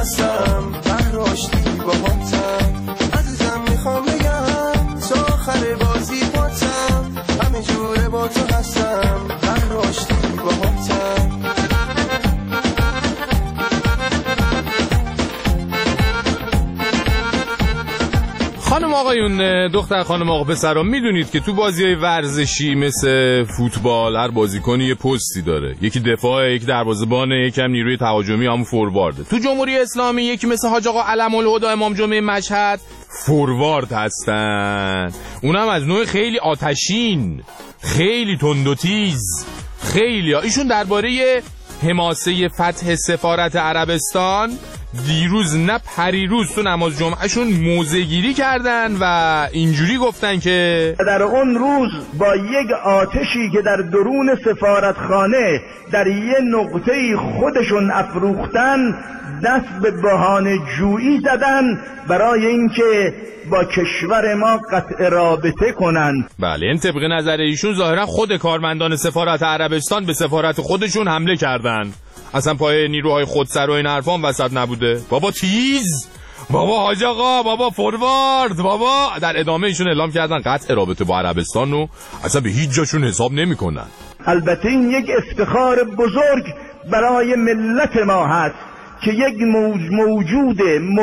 هستم بهراشتی با همتم عزیزم میخوام بگم تا آخر بازی پاتم همه جوره با تو هستم بهراشتی با همتم. خانم آقایون، دختر خانم آقا پسرا، میدونید که تو بازی‌های ورزشی مثل فوتبال هر بازیکنی یه پستی داره. یکی دفاع، یکی دروازه‌بان، یکم نیروی تهاجمی، همون فوروارد. تو جمهوری اسلامی یکی مثل حاج آقا علم الهدی امام جمعه مشهد فوروارد هستن. اونم از نوع خیلی آتشین، خیلی تند و تیز، خیلی. ایشون درباره حماسه فتح سفارت عربستان دیروز نه پریروز تو نماز جمعهشون موضع‌گیری کردن و اینجوری گفتن که در اون روز با یک آتشی که در درون سفارتخانه در یه نقطه خودشون افروختن دست به بهانه جویی زدن برای اینکه با کشور ما قطع رابطه کنن. بله، این طبق نظر ایشون ظاهرا خود کارمندان سفارت عربستان به سفارت خودشون حمله کردن. اصلا پای نیروهای خودسر و این حرفان وسط نبوده. بابا تیز، بابا حاج آقا، بابا فوروارد، بابا. در ادامه ایشون اعلام کردن قطع رابطه با عربستان رو اصلا به هیچ جاشون حساب نمی کنن. البته این یک افتخار بزرگ برای ملت ما هست که یک موجود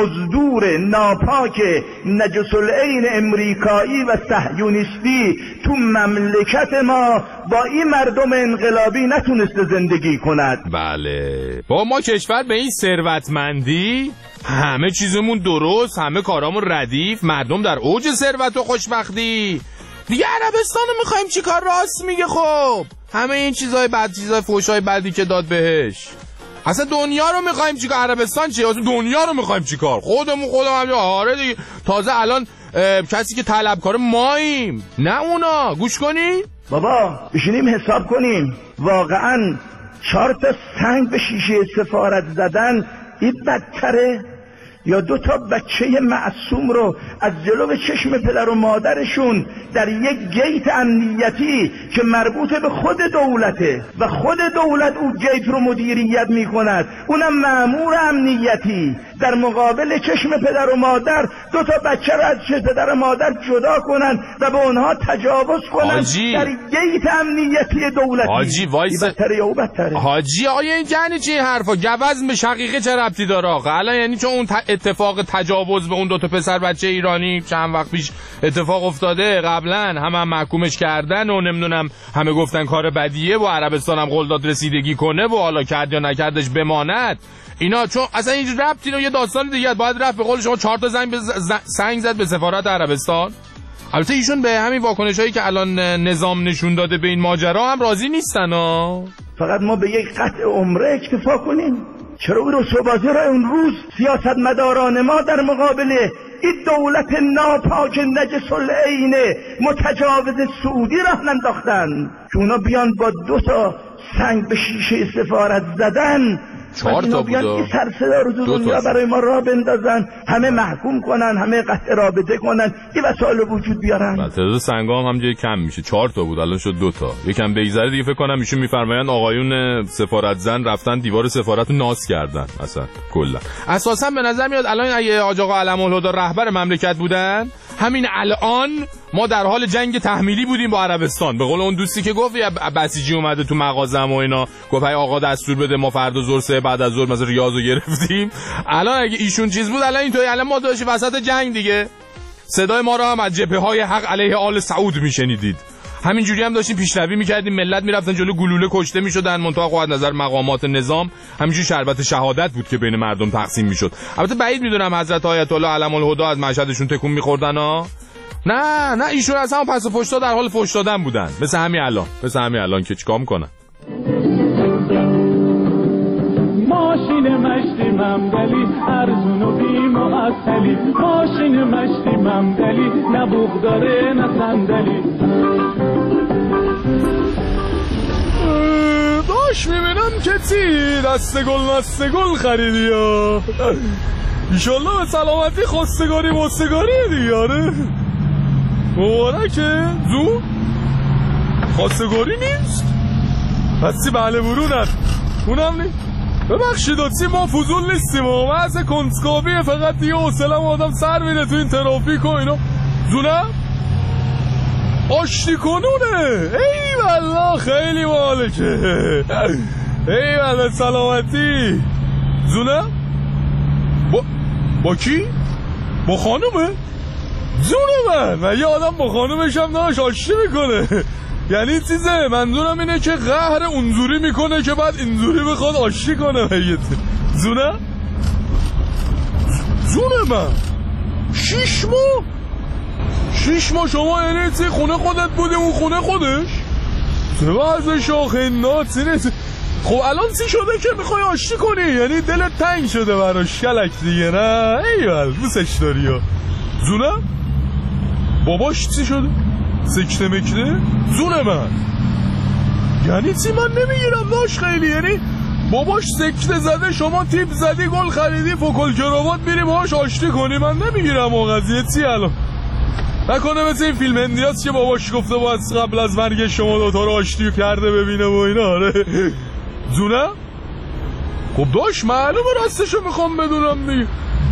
مزدور ناپاک نجس العین امریکایی و صهیونیستی تو مملکت ما با این مردم انقلابی نتونسته زندگی کند. بله، با ما کشور به این ثروتمندی، همه چیزمون درست، همه کارامون ردیف، مردم در اوج ثروت و خوشبختی. دیگه عربستان رو میخوایم چی کار؟ راست میگه. خب همه این چیزای بد، چیزای فحشای بدی که داد بهش، اصلا دنیا رو میخوایم چیکار؟ عربستان چیه؟ اصلا دنیا رو میخوایم چیکار؟ خودم هم آره دیگه. تازه الان کسی که طلبکار ماییم، نه اونا. گوش کنی بابا، بشینیم حساب کنیم. واقعا 4 تا سنگ به شیشه سفارت زدن این بدتره یا 2 تا بچه معصوم رو از جلو چشم پدر و مادرشون در یک گیت امنیتی که مربوط به خود دولته و خود دولت اون گیت رو مدیریت میکند، اونم مأمور امنیتی، در مقابل چشم پدر و مادر 2 تا بچه رو از پدر و مادر جدا کنن و به اونها تجاوز کنن در گیت امنیتی دولتی. حاجی وایس، بدتره یا بدتره؟ حاجی آیا این یعنی چی حرفا؟ گوزن به شقیقه چه ربطی داره آقا؟ الان یعنی چون اون اتفاق تجاوز به اون 2 تا پسر بچه ایرانی چند وقت پیش اتفاق افتاده، قبلا هم محکومش کردن و نمیدونم همه گفتن کار بدیه و عربستان هم قول داد رسیدگی کنه و حالا کرد یا نکردش بماند اینا، چون اصلا این ربطی رو یه داستان دیگه. باید رفت به قول شما 4 تا سنگ زد به سفارت عربستان. البته ایشون به همین واکنشایی که الان نظام نشون داده به این ماجرا هم راضی نیستن ها. فقط ما به یک قطع عمره اکتفا کنیم. چرا اون رسوبازی را اون روز سیاستمداران ما در مقابل این دولت ناپاک نجس العین متجاوز سعودی راه انداختن که اونا بیان با 2 تا سنگ به شیشه سفارت زدن 4 تا بیان این سرصدا رو دنیا برای ما راه بندازن، همه محکوم کنن، همه قطع رابطه کنن، این وسایل وجود بیارن. تعداد سنگام هم جای کم میشه. 4 تا بود الان شد 2 تا. یکم بگذره دیگه فکر کنم ایشون میفرمایند آقایون سفارت زن رفتن دیوار سفارت رو ناز کردن. اصلا کلا اساسا به نظر میاد الان اگه حاج آقا علم الهدی رهبر مملکت بودن، همین الان ما در حال جنگ تحمیلی بودیم با عربستان. به قول اون دوستی که گفت بسیجی اومده تو مغازم و اینا، گفت آقا دستور بده ما فردا ظهر 3 بعد از ظهر مثلا ریاضو گرفتیم. الان اگه ایشون چیز بود الان اینطوری، الان ما داشتیم وسط جنگ دیگه. صدای ما رو هم از جبهه‌های حق علیه آل سعود میشنیدید. همینجوری هم داشتیم پیشروی میکردیم، ملت میرفتن جلو گلوله کشته میشدن، منتها از نظر مقامات نظام همینجوری شربت شهادت بود که بین مردم تقسیم میشد. البته بعید میدونم حضرت آیت الله علم الهدی از مشهدشون تکون میخوردن ها. نه ایشون اصلا پس و پشتا در حال فحش دادن بودن، مثل همین الان که چیکار میکنن. ماشین مشتی ممدلی ارزون و بی معطلی، ماشین مشتی ممدلی نه بوق داره نه صندلی. داش میبینم که چی دست گل خریدی یا ایشالله به سلامتی خواستگاری دیاره. مبارکه زود خواستگاری نیست پسی بله برونن اونم نیست. ببخشید ما فضول نیستیم و واسه کنسکاویه، فقط دیگه حوصله‌م آدم سر میره تو این ترافیک و اینا. زونه آشتی کنونه. ای والله خیلی باحاله که. ای والله سلامتی. زونه با کی؟ با خانومه؟ زونه من یه آدم با خانومش هم داشت آشتی میکنه. یعنی چیزه منظورم اینه که قهر اونجوری میکنه که بعد اینجوری بخواد آشتی کنه. زونه من 6 ماه شما یعنی چی خونه خودت بودی اون خونه خودش؟ چه وضع شاخه ناتینه. خب الان چی شده که میخوای آشتی کنی؟ یعنی دلت تنگ شده براش کلک دیگه نه؟ ایوال دوستش داری ها. زونه باباش چی شده؟ سکته مکته؟ زونه من یعنی چی من نمیگیرم داشت خیلی. یعنی باباش سکته زده شما تیپ زدی گل خریدی فوکل کراوات میری باهاش آشتی کنی؟ من نمیگیرم و قضیه چی الان؟ نکنه مثل این فیلم هندیاست که باباش گفته باید قبل از مرگ شما دوتا رو آشتی کرده ببینه و اینا. آره زونه خب داشت معلومه راستشو میخوام بدونم دیگه.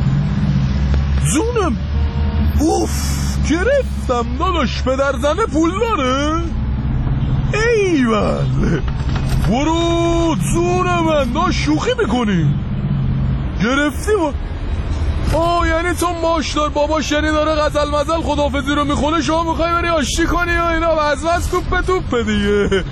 زونم اوف گرفتم داداش پدر زنه پول داره. ایول برو زونه من داشت شوخی میکنی گرفتی یعنی تو ماش دار باباش یعنی داره غزل مزل خداحافظی رو میخونه شما میخوای بری آشتی کنی و اینا وز توپه دیگه.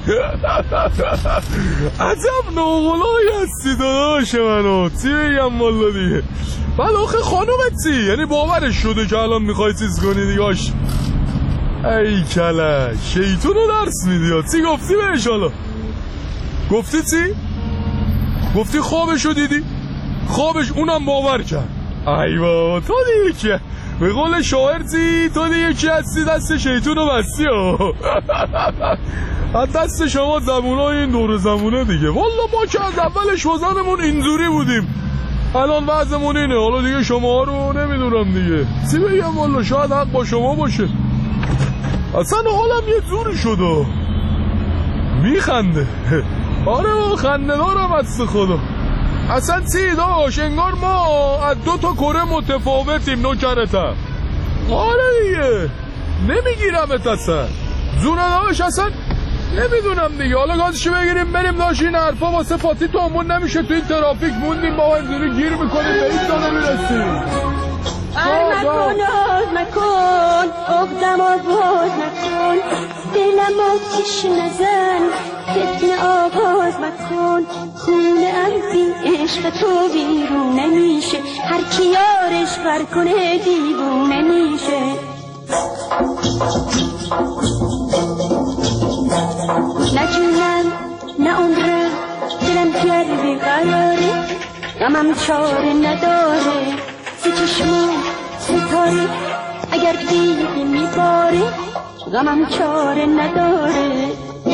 عجب ناغلایی هستی داداش منو چی بگم والا دیگه. بعد آخه خانومت چی؟ یعنی باورش شده که الان میخوای چیز کنی دیگه ای کلک شیطون رو درس میدی. چی گفتی بهش حالا؟ گفتی چی؟ گفتی خوابشو دیدی؟ خوابش اونم باور کرد. ای بابا تو دیگه که به قول شاعر چی؟ تو دیگه کی هستی دست شیطون رو بستی ها. از دست شما زبونای این دور زمونه دیگه. والا ما که از اولش وزنمون اینجوری بودیم الان وضعمون اینه. حالا دیگه شما رو نمیدونم دیگه چی بگم والا شاید حق با شما باشه. اصلا حالم یه جوری شده میخنده. آره خنده دارم از خدا. اصلا چی داشت انگار ما از 2 کره متفاوتیم نوکرتم. آره دیگه نمیگیرم اصلا زونه داشت اصلا نمیدونم دیگه. حالا گازشو بگیریم بریم داشت این حرفا واسه فاتی تومون نمیشه تو این ترافیک موندیم با اینجوری گیر میکنیم به این جا نمیرسیم. مکن اقدم آواز نکن دلم آتیش نزن فتنه آغاز مکن خونه از این عشق تو بیرون نمیشه هر کی یارش بر کنه دیوونه میشه. نه جونم نه عمرم دلم گربه قراره غمم چاره نداره سی چشمم ستاره اگر دیگه میباره غمم چاره نداره.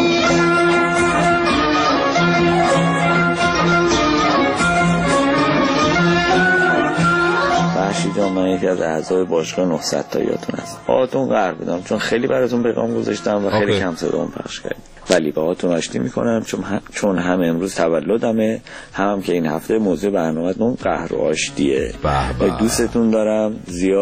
فرشید جان من یکی از اعضای باشگاه 900 تا یادتون هست. باهاتون قهر بدم چون خیلی براتون پیغام گذاشتم و خیلی کم صدامون پخش کردیم ولی باهاتون آشتی میکنم چون هم امروز تولدمه هم که این هفته موضوع برنامه‌تون قهر و آشتیه. دوستتون دارم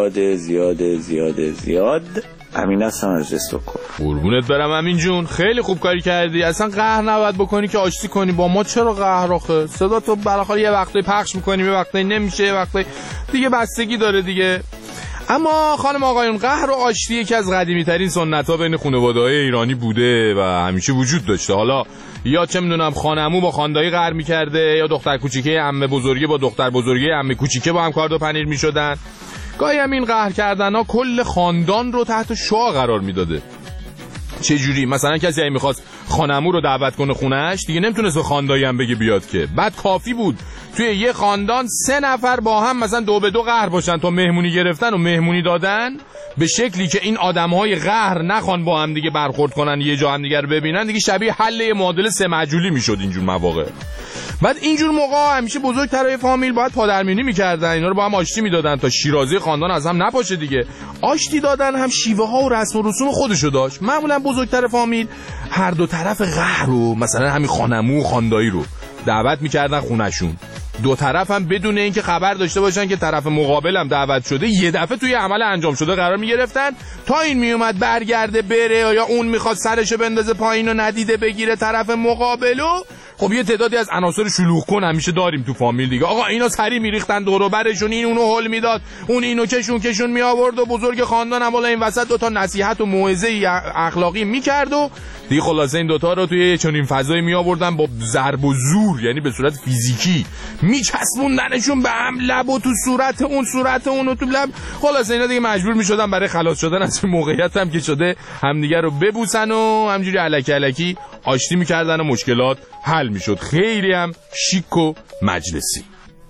زیاد. امین هستم از استکهلم. قربونت برم امین جون خیلی خوب کاری کردی. اصلا قهر نباید بکنی که آشتی کنی. با ما چرا قهر آخه؟ صدا تو بالاخره یه وقتی پخش میکنیم یه وقتی نمیشه یه وقتی دیگه بستگی داره دیگه. اما خانم آقایون قهر و آشتی یکی از قدیمی ترین سنت ها بین خانواده‌های ایرانی بوده و همیشه وجود داشته. حالا یا چه میدونم خانمو با خاندایی قهر میکرده یا دختر کوچیکه عمه بزرگی با دختر بزرگی عمه کوچیکه با هم کارد و پنیر میشدن. گاهی هم این قهر کردن ها کل خاندان رو تحت شعاع قرار میداده. چه جوری؟ مثلا کسی اگه میخواست خانمو رو دعوت کنه خونهش دیگه نمیتونست به خاندایی هم بگه بیاد که. بعد کافی بود توی یه خاندان 3 نفر با هم مثلا 2 به 2 قهر باشن تا مهمونی گرفتن و مهمونی دادن به شکلی که این آدمهای قهر نخوان با هم دیگه برخورد کنن یه جا هم دیگه رو ببینن دیگه شبیه حل معادله 3 مجهولی میشد اینجور مواقع. بعد اینجور موقع همیشه بزرگترای فامیل باید پادرمینی میکردن اینا رو با هم آشتی میدادن تا شیرازی خاندان از هم نپاشه دیگه. آشتی دادن هم شیوه ها و رسم و رسوم خودشو داشت. معمولا بزرگتر فامیل هر دو طرف قهر رو مثلا همین خانمو و خاندایی رو دعوت میکردن خونشون. دو طرف هم بدون اینکه خبر داشته باشن که طرف مقابلم دعوت شده یه دفعه توی عمل انجام شده قرار میگرفتن. تا این میومد برگرده بره یا اون میخواد سرشو بندازه پایین و ندیده بگیره طرف مقابلو. خب یه تعدادی از عناصر شلوغ کن همیشه داریم تو فامیل دیگه. آقا اینا سری میریختن دور و برشون، این اونو هول میداد، اون اینو کشون می آورد و بزرگ خاندان هم بالا این وسط دو تا نصیحت و موعظه اخلاقی میکرد و دیگه خلاصه این دوتا رو توی چنین فضایی می آوردن با ضرب و زور، یعنی به صورت فیزیکی میچسبوندنشون به هم، لب و تو صورت اون و تو لب. خلاصه اینا دیگه مجبور میشدن برای خلاص شدن از موقعیت هم که شده همدیگه رو ببوسن و همجوری الکی آشتی میکردن و مشکلات حل میشد. خیلی هم شیک و مجلسی.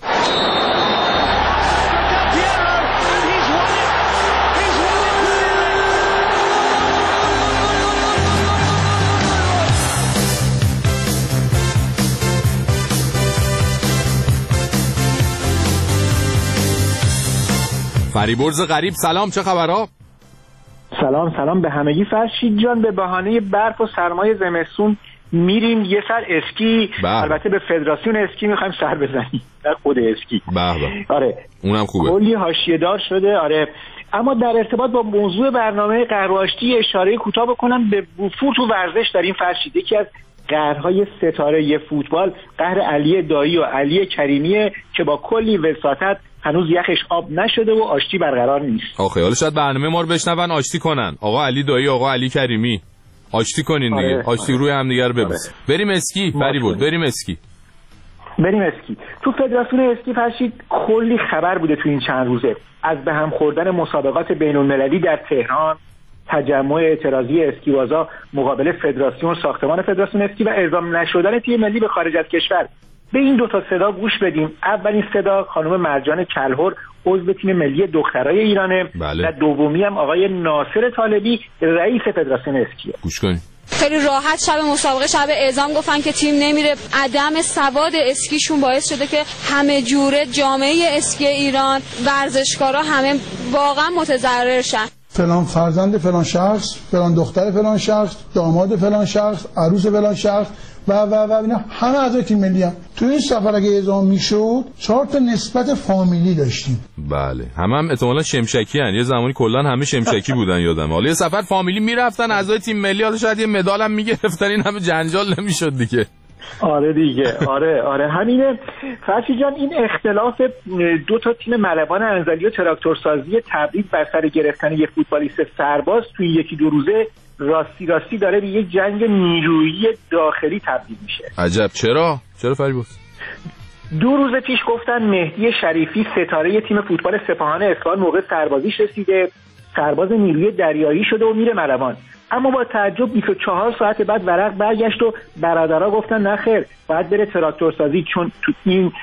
فریبرز غریب سلام، چه خبرها؟ سلام به همگی. فرشید جان، به بهانه برف و سرمای زمستون میریم یه سر اسکی. البته به فدراسیون اسکی میخوایم سر بزنیم، در خود اسکی. آره اونم خوبه، کلی حاشیه دار شده. آره اما در ارتباط با موضوع برنامه قهر و آشتی اشاره کوتاه بکنم به بوفور تو ورزش داریم. فرشید یکی از قهرهای ستاره فوتبال قهر علی دایی و علی کریمیه که با کلی وساطت هنوز یخش آب نشده و آشتی برقرار نیست. آخه حالا شاید برنامه ما رو بشنون آشتی کنن. آقا علی دایی، آقا علی کریمی، آشتی کنین دیگه. آره. آشتی روی هم دیگه رو ببوس. بریم اسکی فریبرز، بریم اسکی. تو فدراسیون اسکی فرشید کلی خبر بوده تو این چند روزه، از به هم خوردن مسابقات بین‌المللی در تهران، تجمع اعتراضی اسکیبازا مقابل فدراسیون، ساختمان فدراسیون اسکی و اعزام نشدن تیم ملی به خارج از کشور. به این دو تا صدا گوش بدیم. اولین صدا خانم مرجان کلهر، عضو تیم ملی دخترای ایرانه. بله. و دومی هم آقای ناصر طالبی، رئیس فدراسیون اسکیه. گوش کنید. خیلی راحت شب مسابقه، شب اعزام گفتن که تیم نمیره. عدم سواد اسکیشون باعث شده که همه جوره جامعه اسکی ایران، ورزشکارا همه واقعا متضرر شن. فلان فرزند فلان شخص، فلان دختر فلان شخص، داماد فلان شخص، عروس فلان شخص و اینا همه اعضای تیم ملی هم. تو این سفر اگه اعزام میشد 4 تا نسبت فامیلی داشتیم. بله، هم احتمالاً شمشکی ان. یه زمانی کلا همه شمشکی بودن یادم. حالا یه سفر فامیلی میرفتن اعضای تیم ملی، حالا شاید یه مدال هم میگرفتن، این همه جنجال نمیشد دیگه. آره دیگه. آره همینه. فرشی جان، این اختلاف دو تا تیم ملوان انزلی و تراکتورسازی تبریز بر سر گرفتن یک فوتبالیست سرباز توی یکی دو روزه راستی داره به یک جنگ نیرویی داخلی تبدیل میشه. عجب. چرا فریبرز؟ 2 روز پیش گفتن مهدی شریفی ستاره تیم فوتبال سپاهان اصفهان موقع سربازیش رسیده، سرباز نیروی دریایی شده و میره ملوان. اما با تعجب 24 ساعت بعد ورق برگشت و برادرها گفتن نه خیر، باید بره تراکتورسازی، چون تو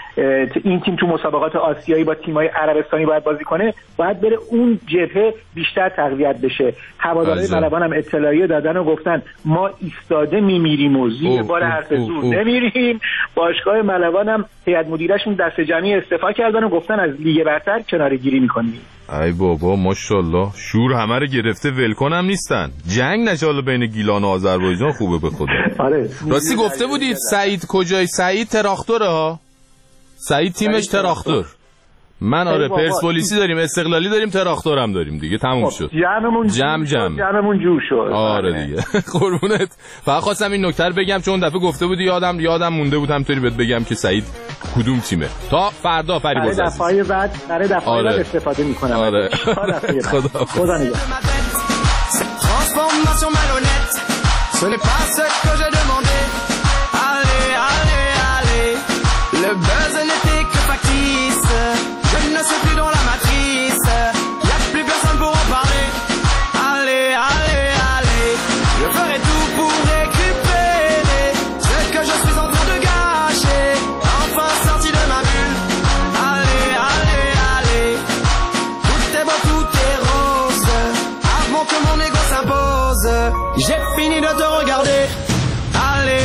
این تیم تو مسابقات آسیایی با تیم‌های عربستانی باید بازی کنه، باید بره اون جبهه بیشتر تقویت بشه. هوادارهای ملوان هم اطلاعیه دادن و گفتن ما ایستاده میمیریم و زیر بار حرف زور نمیریم. باشگاه ملوان هم هیئت مدیرشون دست جمعی استعفا کردن و گفتن از لیگ برتر کناره‌گیری می‌کنیم. ای بابا ماشاءالله، شور همه رو گرفته، ولکن هم نیستن. جنگ نشه بین گیلان و آذربایجان خوبه به خدا. آره راستی گفته بودید سعید کجای؟ سعید تراختوره ها، سعید تیمش تراختور. من آره پرسپولیسی داریم، استقلالی داریم، تراختور هم داریم دیگه، تموم شد. جمعمون جور شد. آره دیگه. قربونت. فقط خواستم این نکته رو بگم چون دفعه گفته بودی یادم مونده بود همونطوری بهت بگم که سعید کدوم تیمه. تا فردا فریبرز عزیز. برای دفعه بعد استفاده می‌کنم. آره. خدا نگهدار. Transformation malhonnête, ce n'est pas ce que j'ai demandé. Allez, le buzz n'était que factice. Je ne suis plus dans la matrice, y'a plus personne pour en parler. Allez, je ferai tout pour récupérer ce que je suis en train de gâcher. Enfin sorti de ma bulle. Allez, tout est beau, tout est rose, avant que mon ego s'impose. J'ai fini de te regarder. Allez.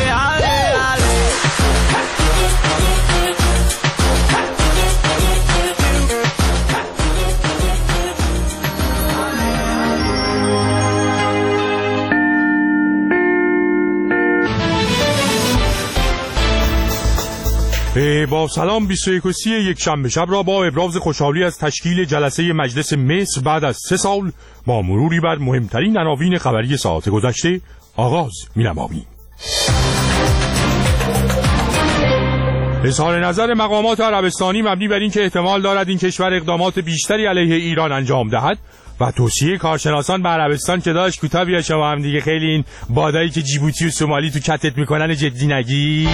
با سلام 21 یکشنبه شب را با ابراز خوشحالی از تشکیل جلسه مجلس مصر بعد از 3 سال با مروری بر مهمترین عناوین خبری ساعت گذشته آغاز می‌نماییم. اظهار نظر مقامات عربستانی مبنی بر این که احتمال دارد این کشور اقدامات بیشتری علیه ایران انجام دهد و توصیه کارشناسان به عربستان که داشت کوتاه بیا شما هم دیگه خیلی این بادایی که جیبوتی و سومالی تو کتت میکنن جدی نگید.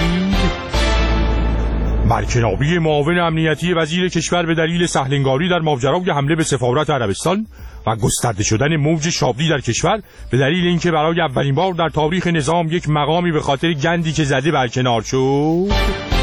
برکنابی معاون امنیتی وزیر کشور به دلیل سهلنگاری در ماجرای حمله به سفارت عربستان و گسترده شدن موج شابلی در کشور به دلیل اینکه برای اولین بار در تاریخ نظام یک مقامی به خاطر گندی که زده برکنار شد.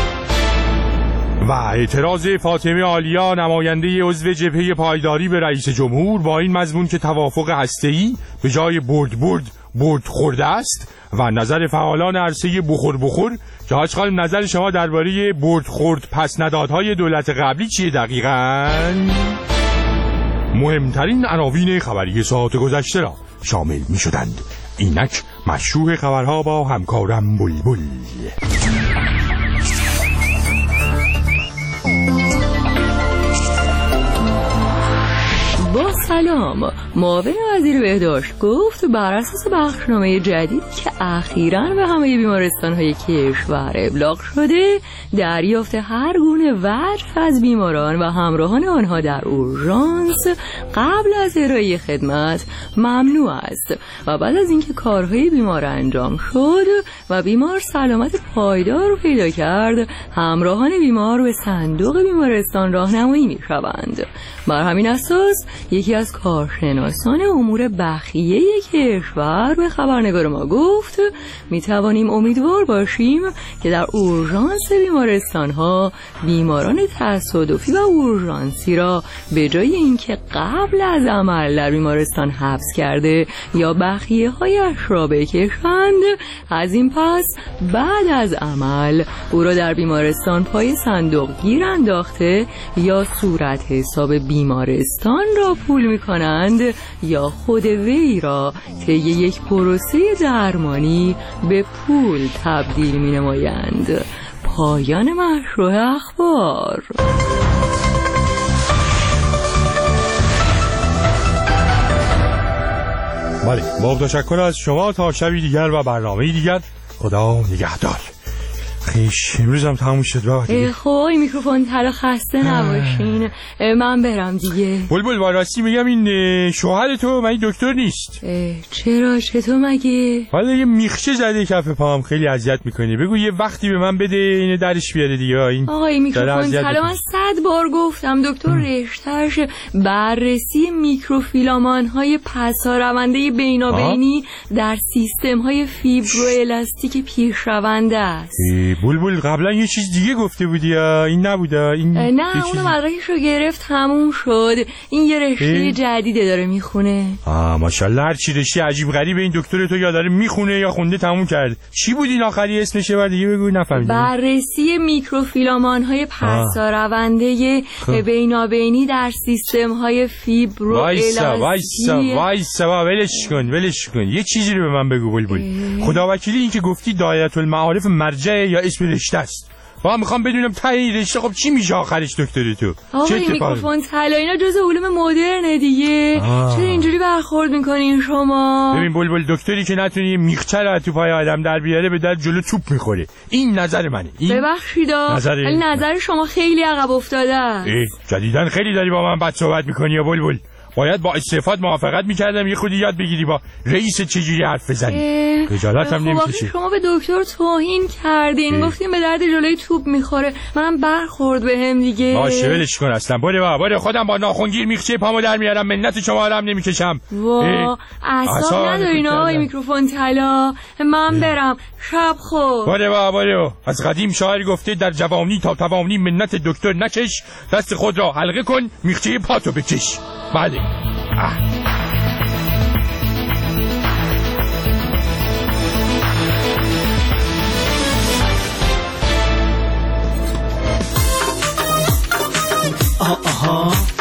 و اعتراض فاطمه آلیا نماینده عضو جبهه پایداری به رئیس جمهور با این مضمون که توافق هسته‌ای به جای برد خورده است و نظر فعالان عرصه بخور که حاج خانم نظر شما درباره برد خورد پس ندادهای دولت قبلی چیه دقیقاً؟ مهمترین عناوین خبری ساعت گذشته را شامل می شدند. اینک مشروع خبرها با همکارم بلبل. با سلام، معاون وزیر بهداشت گفت بر اساس بخشنامه جدیدی که اخیراً به همه بیمارستان‌های کشور ابلاغ شده، دریافت هر گونه وجه از بیماران و همراهان آنها در اورژانس قبل از ارائه خدمت ممنوع است و بعد از اینکه کارهای بیمار انجام شد و بیمار سلامت پایدار رو پیدا کرد، همراهان بیمار به صندوق بیمارستان راهنمایی می‌شوند. بر همین اساس یکی از کارشناسان امور بخیه کشور به خبرنگار ما گفت میتوانیم امیدوار باشیم که در اورژانس بیمارستان‌ها بیماران تصادفی و اورژانسی را به جای اینکه قبل از عمل در بیمارستان حبس کرده یا بخیه‌هایش را بکشند، از این پس بعد از عمل او را در بیمارستان پای صندوق گیر انداخته یا صورت حساب بیمارستان را پول می کنند یا خود وی را طی یک پروسه درمانی به پول تبدیل می نمایند. پایان مشروع اخبار. بله، با تشکر از شما تا شبی دیگر و برنامه دیگر. خدا نگهدار. خیش امروز هم تموم شد بابا. خب میکروفون طلا خسته نباشین، من برم دیگه. بلبل با راستی میگم این شوهر تو من دکتر نیست. چرا؟ چطور مگه؟ حالا یه میخچه زده کف پام خیلی اذیت میکنه. بگو یه وقتی به من بده اینو درش بیاره دیگه. این آقای میکروفون طلا من 100 بار گفتم دکتر رشتهش بررسی میکروفیلامان‌های پسارونده بینابینی در سیستم‌های فیبروئلاستیک پیشرونده است. بلبل قبلا یه چیز دیگه گفته بودی این نبوده؟ این نه اونو مدرکش رو گرفت تموم شد. این یه رشته جدیده داره میخونه. ماشاءالله هر چی رشته عجیب غریب این دکتر تو یا داره میخونه یا خونده تموم کرد. چی بود این آخری اسمشه؟ بعد دیگه بگو نفهمیدم. بررسی میکروفیلامان‌های پسارونده بینابینی در سیستم‌های فیبروئلاستیک. وایسا ولش کن یه چیزی رو به من بگو بلبل. خداوکیلی این که گفتی دایره المعارف مرجع یا اسم رشته است. با میخوام بدونم ته این رشته خب چی میشه آخرش دکتر تو؟ آقای میکروفون طلا اینا جزء علوم مدرنه دیگه. چرا اینجوری برخورد میکنین شما؟ ببین بلبل دکتری که نتونی میخچه رو تو پای آدم در بیاره به در جلو توپ میخوره. این نظر منه. ببخشید ولی نظر شما خیلی عقب افتاده. جدیدن خیلی داری با من بد صحبت میکنی یا بلبل؟ باید با استفاده موافقت میکردم یه خودی یاد بگیری با رئیس چجوری حرف بزنی. خجالت هم نمیکشی. شما به دکتر توهین کردین، گفتین به درد جلوی توپ میخوره. منم برخورد بهم دیگه. باشه ولش کن اصلا. باره خودم با ناخنگیر میخچه پامو در میارم، منت شما رو هم نمیکشم. اعصاب ندارین آقای میکروفون طلا. من برم. شب خور. باره از قدیم شاعر گفته در جوانی تا توانی منت دکتر نکش، دست خود را حلقه کن میخچه پاتو بکش. بله. آها